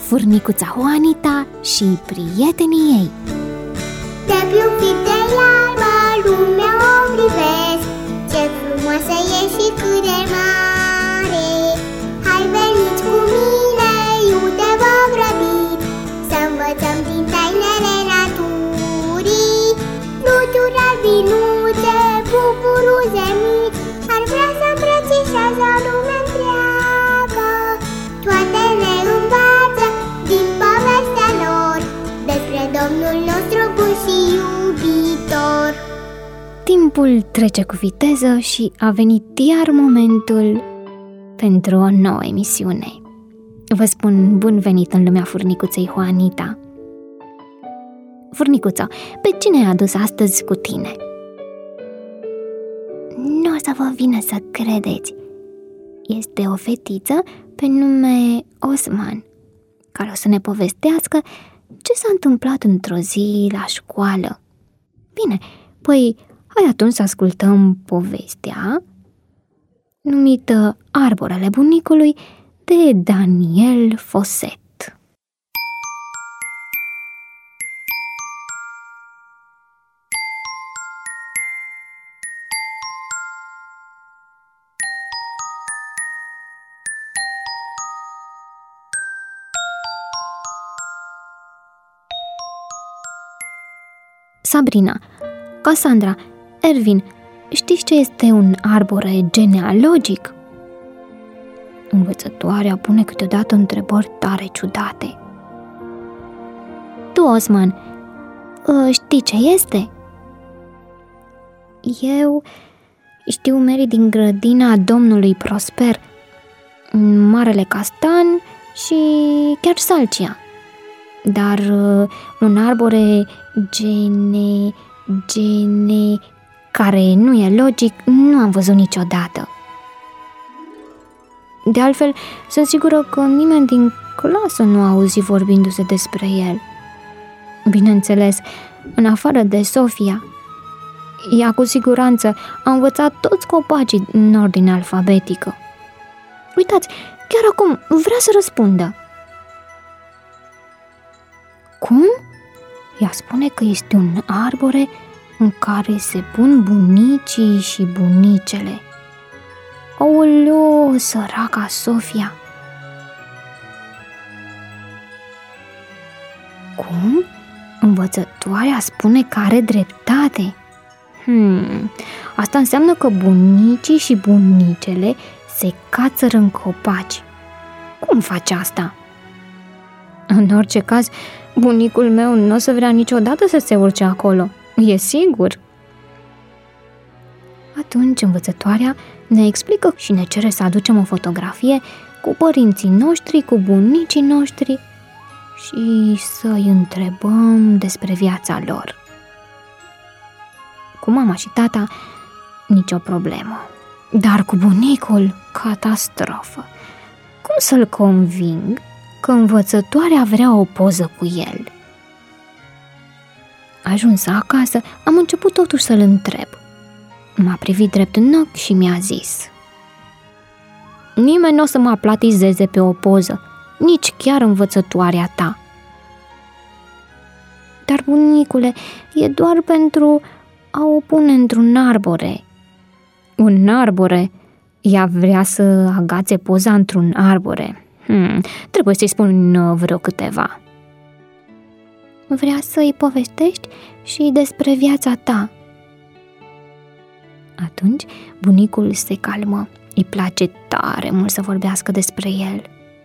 Furnicuța Juanita și prietenii ei. De-a fit de iarbă, lumea o privesc, ce frumoasă e și cât de mare. Hai veniți cu mine, iute vă grăbit, să învățăm din tainele naturii. Fluturi albinuțe, buburuze mici, ar vrea să îmbrățișează lumea întreagă. Toate ne învață din povestea lor despre Domnul nostru bun și iubitor. Timpul trece cu viteză și a venit iar momentul pentru o nouă emisiune. Vă spun bun venit în lumea Furnicuței Juanita. Furnicuță, pe cine ai adus astăzi cu tine? Nu o să vă vină să credeți. Este o fetiță pe nume Osman, care o să ne povestească ce s-a întâmplat într-o zi la școală. Bine, păi hai atunci să ascultăm povestea numită Arborele bunicului de Daniel Foset. Sabrina, Cassandra, Ervin, știți ce este un arbore genealogic? Învățătoarea pune câteodată întrebări tare ciudate. Tu, Osman, știi ce este? Eu știu Mary din grădina domnului Prosper, Marele Castan și chiar Salcia. Dar un arbore care nu e logic, nu am văzut niciodată. De altfel, sunt sigură că nimeni din clasă nu a auzit vorbindu-se despre el. Bineînțeles, în afară de Sofia. Ea cu siguranță a învățat toți copacii în ordine alfabetică. Uitați, chiar acum vrea să răspundă. Cum? Ea spune că este un arbore în care se pun bunicii și bunicele. Aoleu, săraca Sofia! Cum? Învățătoarea spune că are dreptate. Asta înseamnă că bunicii și bunicele se cațără în copaci. Cum face asta? În orice caz, bunicul meu nu o să vrea niciodată să se urce acolo, e sigur. Atunci învățătoarea ne explică și ne cere să aducem o fotografie cu părinții noștri, cu bunicii noștri și să-i întrebăm despre viața lor. Cu mama și tata, nicio problemă. Dar cu bunicul, catastrofă. Cum să-l conving că învățătoarea vrea o poză cu el? Ajuns acasă, am început totuși să-l întreb. M-a privit drept în ochi și mi-a zis: nimeni nu o să mă aplatizeze pe o poză, nici chiar învățătoarea ta. Dar, bunicule, e doar pentru a o pune într-un arbore. Un arbore? Ea vrea să agațe poza într-un arbore. Trebuie să-i spun vreo câteva. Vrea să-i povestești și despre viața ta. Atunci bunicul se calmă. Îi place tare mult să vorbească despre el.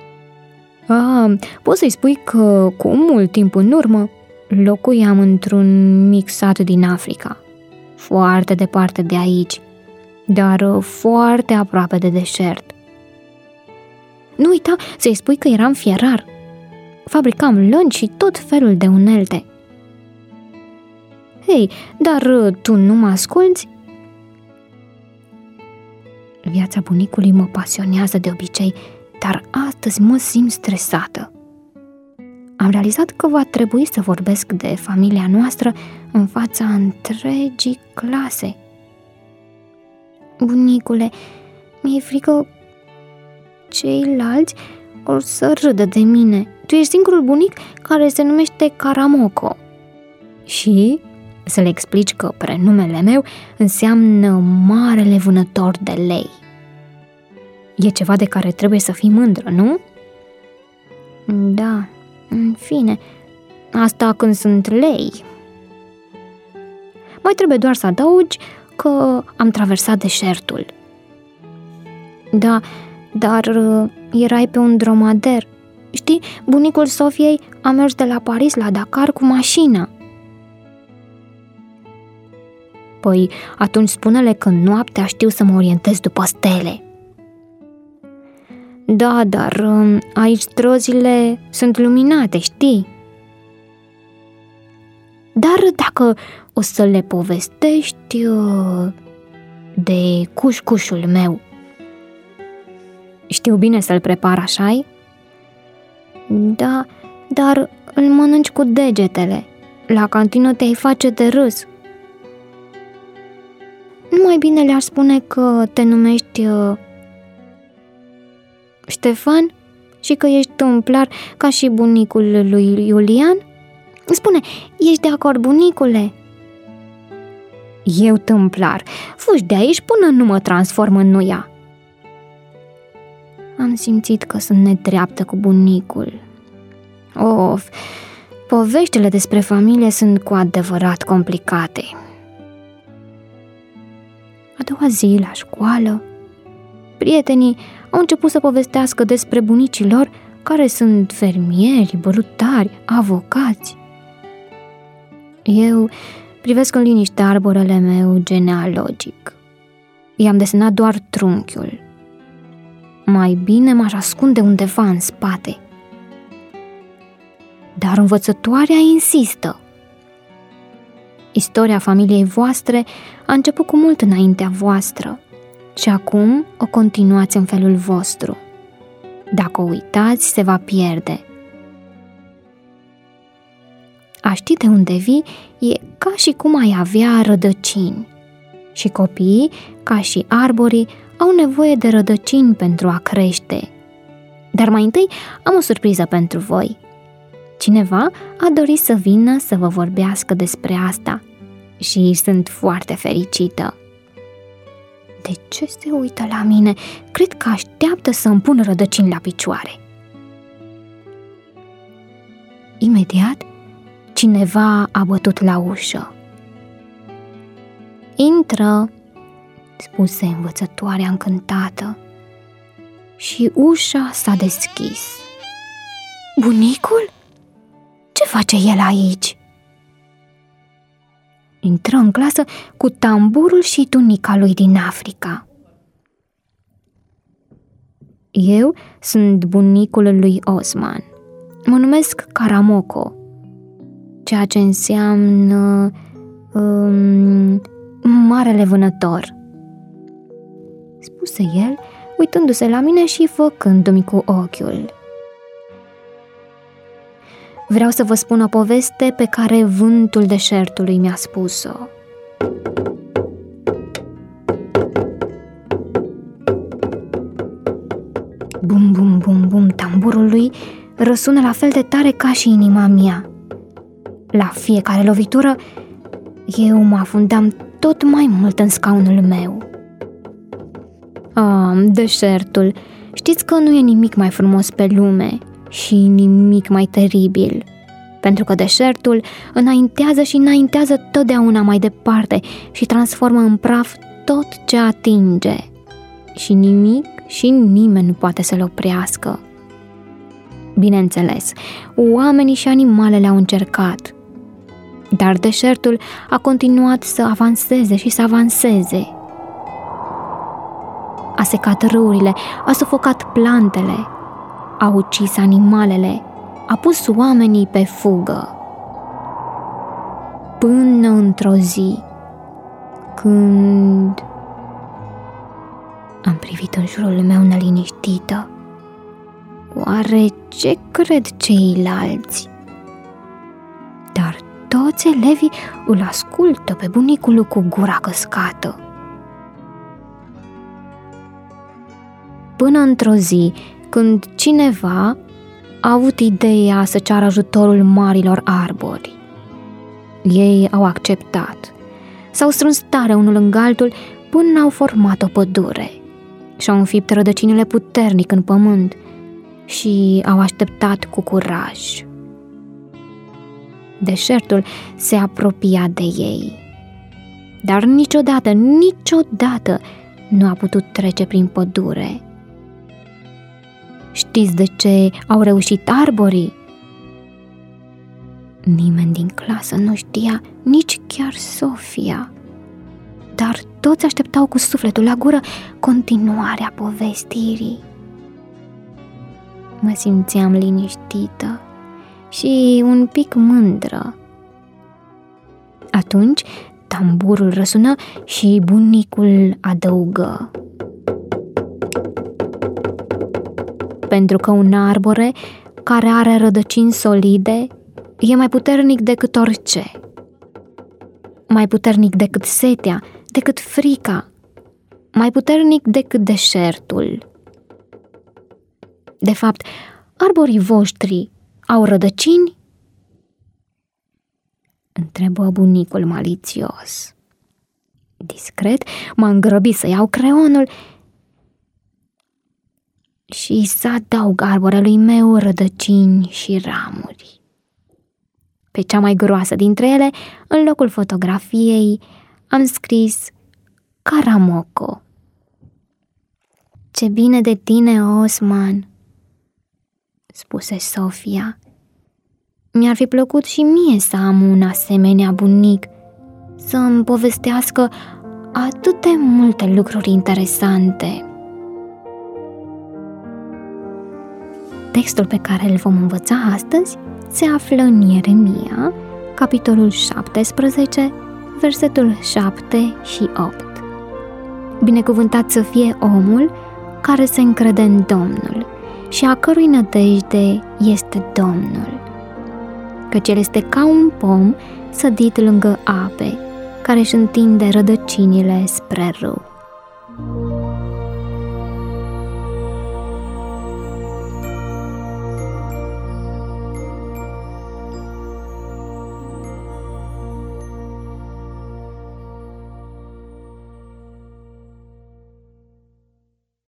Poți să-i spui că cu mult timp în urmă locuiam într-un mic sat din Africa, foarte departe de aici, dar foarte aproape de deșert. Nu uita să-i spui că eram fierar. Fabricam lănci și tot felul de unelte. Hei, dar tu nu mă asculți? Viața bunicului mă pasionează de obicei, dar astăzi mă simt stresată. Am realizat că va trebui să vorbesc de familia noastră în fața întregii clase. Bunicule, mi-e frică ceilalți or să râdă de mine, Tu ești singurul bunic care se numește Karamoko. Și să le explici că prenumele meu înseamnă marele vânător de lei. E ceva de care trebuie să fii mândră, nu? Da, în fine, asta când sunt lei. Mai trebuie doar să adaugi că am traversat deșertul. Da, dar erai pe un dromader. Știi, bunicul Sofiei a mers de la Paris la Dakar cu mașina. Păi, atunci spune-le că noaptea știu să mă orientez după stele. Da, dar aici străzile sunt luminate, știi? Dar dacă o să le povestești de cușcușul meu, știu bine să-l prepar, așa-i? Da, dar îl mănânci cu degetele. La cantină te-ai face de râs. Nu mai bine le-aș spune că te numești Ștefan și că ești tâmplar ca și bunicul lui Iulian? Spune, ești de acord, bunicule? Eu tâmplar, fugi de aici până nu mă transform în nuia. Am simțit că sunt nedreaptă cu bunicul. Of, poveștile despre familie sunt cu adevărat complicate. A doua zi, la școală, prietenii au început să povestească despre bunicii lor care sunt fermieri, brutari, avocați. Eu privesc în liniște arborele meu genealogic. I-am desenat doar trunchiul. Mai bine m-aș ascunde undeva în spate. Dar învățătoarea insistă. Istoria familiei voastre a început cu mult înaintea voastră și acum o continuați în felul vostru. Dacă o uitați, se va pierde. A ști de unde vii e ca și cum ai avea rădăcini. Și copiii, ca și arborii, au nevoie de rădăcini pentru a crește. Dar mai întâi am o surpriză pentru voi. Cineva a dorit să vină să vă vorbească despre asta și sunt foarte fericită. De ce se uită la mine? Cred că așteaptă să îmi pun rădăcini la picioare. Imediat, cineva a bătut la ușă. Intră, spuse învățătoarea încântată. Și ușa s-a deschis. Bunicul? Ce face el aici? Intră în clasă cu tamburul și tunica lui din Africa. Eu sunt bunicul lui Osman. Mă numesc Karamoko, ceea ce înseamnă marele vânător, spuse el, uitându-se la mine și făcându-mi cu ochiul. Vreau să vă spun o poveste pe care vântul deșertului mi-a spus-o. Bum, bum, bum, bum, tamburul lui răsună la fel de tare ca și inima mea. La fiecare lovitură, eu mă afundam tot mai mult în scaunul meu. Deșertul, știți că nu e nimic mai frumos pe lume și nimic mai teribil, pentru că deșertul înaintează și înaintează totdeauna mai departe și transformă în praf tot ce atinge și nimic și nimeni nu poate să-l oprească. Bineînțeles, oamenii și animalele au încercat, dar deșertul a continuat să avanseze și să avanseze. A secat râurile, a sufocat plantele, a ucis animalele, a pus oamenii pe fugă. Până într-o zi, când am privit în jurul meu neliniștită, oare ce cred ceilalți? Dar toți elevii îl ascultă pe bunicul cu gura căscată. Până într-o zi, când cineva a avut ideea să ceară ajutorul marilor arbori. Ei au acceptat. S-au strâns tare unul lângă altul până au format o pădure și-au înfipt rădăcinile puternic în pământ și au așteptat cu curaj. Deșertul se apropia de ei, dar niciodată nu a putut trece prin pădure. Știți de ce au reușit arborii? Nimeni din clasă nu știa, nici chiar Sofia. Dar toți așteptau cu sufletul la gură continuarea povestirii. Mă simțeam liniștită și un pic mândră. Atunci tamburul răsună și bunicul adăugă: pentru că un arbore care are rădăcini solide e mai puternic decât orice, mai puternic decât setea, decât frica, mai puternic decât deșertul. De fapt, arborii voștri au rădăcini? Întrebă bunicul malițios. Discret m-am grăbit să iau creionul și să adaug arborelui meu rădăcini și ramuri. Pe cea mai groasă dintre ele, în locul fotografiei, am scris Caramoco. Ce bine de tine, Osman, spuse Sofia. Mi-ar fi plăcut și mie să am un asemenea bunic, să îmi povestească atât de multe lucruri interesante. Textul pe care îl vom învăța astăzi se află în Ieremia, capitolul 17, versetul 7 și 8. Binecuvântat să fie omul care se încrede în Domnul și a cărui nădejde este Domnul, căci el este ca un pom sădit lângă ape, care își întinde rădăcinile spre râu.